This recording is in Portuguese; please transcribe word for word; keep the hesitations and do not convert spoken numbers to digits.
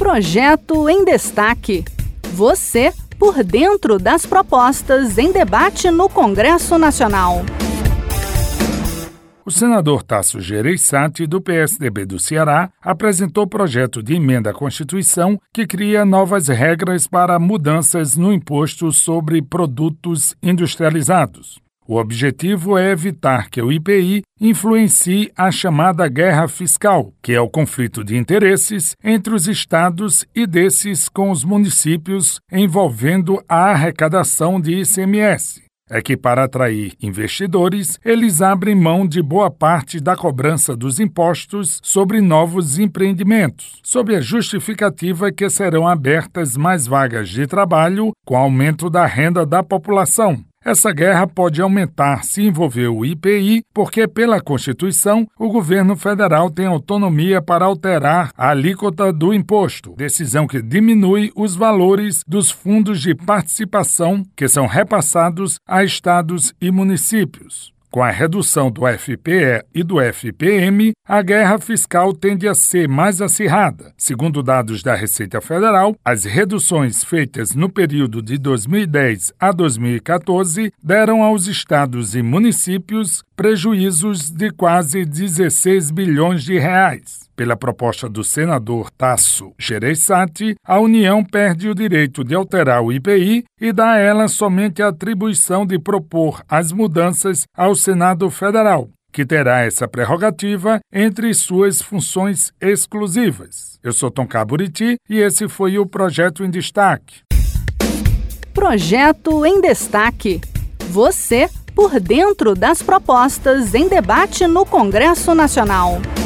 Projeto em Destaque. Você por dentro das propostas em debate no Congresso Nacional. O senador Tasso Gereissati, do P S D B do Ceará, apresentou projeto de emenda à Constituição que cria novas regras para mudanças no imposto sobre produtos industrializados. O objetivo é evitar que o I P I influencie a chamada guerra fiscal, que é o conflito de interesses entre os estados e desses com os municípios envolvendo a arrecadação de I C M S. É que, para atrair investidores, eles abrem mão de boa parte da cobrança dos impostos sobre novos empreendimentos, sob a justificativa que serão abertas mais vagas de trabalho com o aumento da renda da população. Essa guerra pode aumentar se envolver o I P I, porque, pela Constituição, o governo federal tem autonomia para alterar a alíquota do imposto, decisão que diminui os valores dos fundos de participação que são repassados a estados e municípios. Com a redução do F P E e do F P M, a guerra fiscal tende a ser mais acirrada. Segundo dados da Receita Federal, as reduções feitas no período de dois mil e dez a dois mil e quatorze deram aos estados e municípios prejuízos de quase dezesseis bilhões de reais. Pela proposta do senador Tasso Gereissati, a União perde o direito de alterar o I P I e dá a ela somente a atribuição de propor as mudanças ao Senado Federal, que terá essa prerrogativa entre suas funções exclusivas. Eu sou Tom Caburiti e esse foi o Projeto em Destaque. Projeto em Destaque. Você por dentro das propostas em debate no Congresso Nacional.